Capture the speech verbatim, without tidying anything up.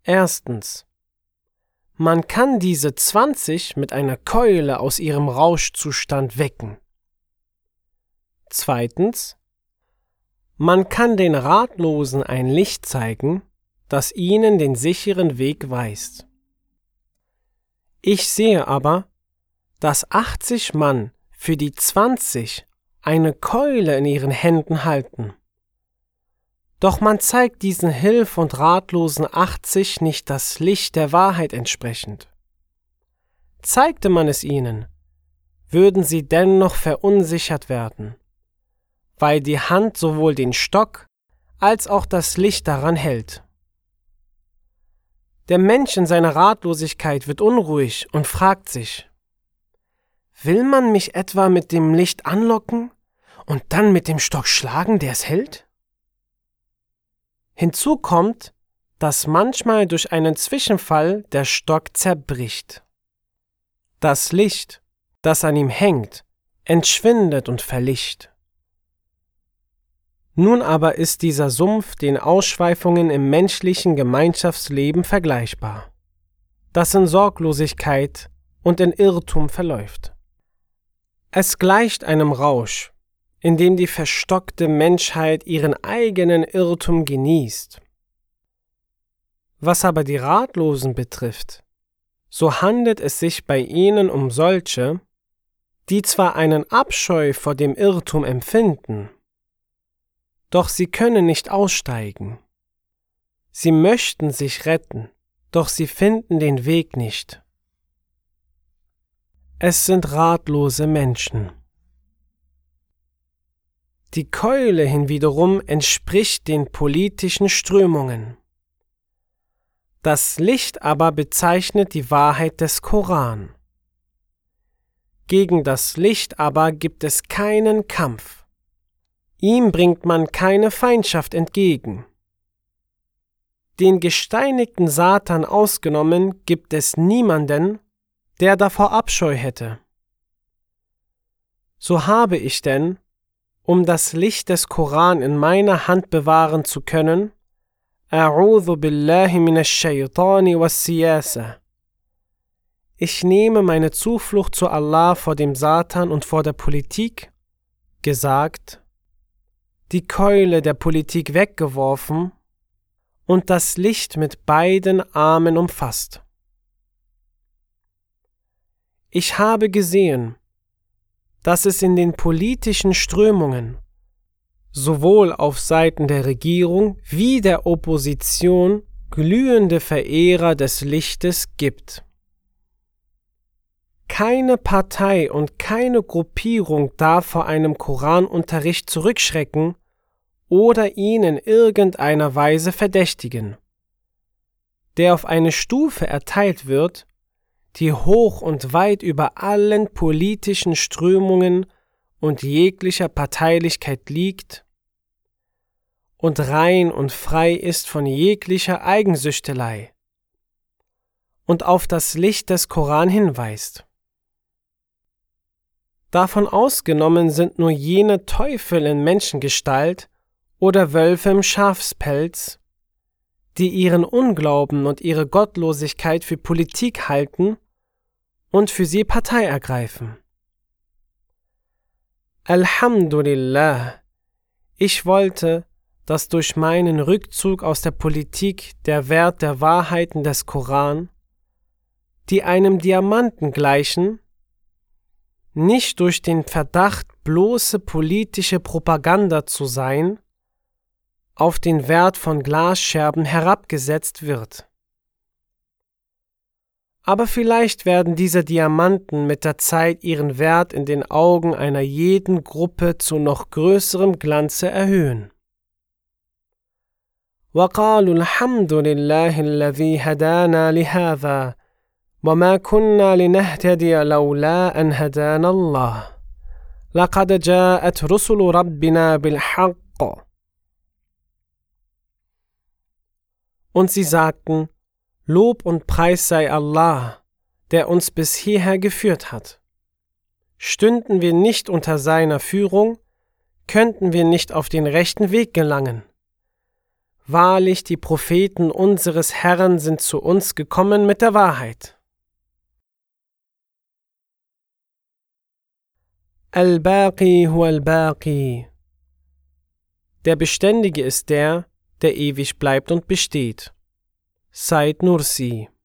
Erstens. Man kann diese zwanzig mit einer Keule aus ihrem Rauschzustand wecken. Zweitens. Man kann den Ratlosen ein Licht zeigen, das ihnen den sicheren Weg weist. Ich sehe aber, dass achtzig Mann für die zwanzig eine Keule in ihren Händen halten. Doch man zeigt diesen hilf- und ratlosen achtzig nicht das Licht der Wahrheit entsprechend. Zeigte man es ihnen, würden sie dennoch verunsichert werden, weil die Hand sowohl den Stock als auch das Licht daran hält. Der Mensch in seiner Ratlosigkeit wird unruhig und fragt sich: Will man mich etwa mit dem Licht anlocken und dann mit dem Stock schlagen, der es hält? Hinzu kommt, dass manchmal durch einen Zwischenfall der Stock zerbricht. Das Licht, das an ihm hängt, entschwindet und verlischt. Nun aber ist dieser Sumpf den Ausschweifungen im menschlichen Gemeinschaftsleben vergleichbar, das in Sorglosigkeit und in Irrtum verläuft. Es gleicht einem Rausch, in dem die verstockte Menschheit ihren eigenen Irrtum genießt. Was aber die Ratlosen betrifft, so handelt es sich bei ihnen um solche, die zwar einen Abscheu vor dem Irrtum empfinden, doch sie können nicht aussteigen. Sie möchten sich retten, doch sie finden den Weg nicht. Es sind ratlose Menschen. Die Keule hinwiederum entspricht den politischen Strömungen. Das Licht aber bezeichnet die Wahrheit des Koran. Gegen das Licht aber gibt es keinen Kampf. Ihm bringt man keine Feindschaft entgegen. Den gesteinigten Satan ausgenommen gibt es niemanden, der davor Abscheu hätte. So habe ich denn, um das Licht des Koran in meiner Hand bewahren zu können, A'udhu billahi minash shaitani was siyasa. Ich nehme meine Zuflucht zu Allah vor dem Satan und vor der Politik, gesagt, die Keule der Politik weggeworfen und das Licht mit beiden Armen umfasst. Ich habe gesehen, dass es in den politischen Strömungen sowohl auf Seiten der Regierung wie der Opposition glühende Verehrer des Lichtes gibt. Keine Partei und keine Gruppierung darf vor einem Koranunterricht zurückschrecken oder ihn in irgendeiner Weise verdächtigen, der auf eine Stufe erteilt wird, die hoch und weit über allen politischen Strömungen und jeglicher Parteilichkeit liegt und rein und frei ist von jeglicher Eigensüchtelei und auf das Licht des Koran hinweist. Davon ausgenommen sind nur jene Teufel in Menschengestalt oder Wölfe im Schafspelz, die ihren Unglauben und ihre Gottlosigkeit für Politik halten und für sie Partei ergreifen. Alhamdulillah, ich wollte, dass durch meinen Rückzug aus der Politik der Wert der Wahrheiten des Koran, die einem Diamanten gleichen, nicht durch den Verdacht, bloße politische Propaganda zu sein, auf den Wert von Glasscherben herabgesetzt wird. Aber vielleicht werden diese Diamanten mit der Zeit ihren Wert in den Augen einer jeden Gruppe zu noch größerem Glanze erhöhen. وَقَالُوا الْحَمْدُ لِلَّهِ الَّذِي هَدَانَا لِهَذَا وَمَا كُنَّا لِنَهْتَدِيَ لَوْلَا أَنْ هَدَانَا اللَّهُ لَقَدْ جَاءَتْ رُسُلُ رَبِّنَا بِالْحَقِّ. Und sie sagten, Lob und Preis sei Allah, der uns bis hierher geführt hat. Stünden wir nicht unter seiner Führung, könnten wir nicht auf den rechten Weg gelangen. Wahrlich, die Propheten unseres Herrn sind zu uns gekommen mit der Wahrheit. Al-Baqi huwa al-Baqi. Der Beständige ist der, der ewig bleibt und besteht. Said Nursi.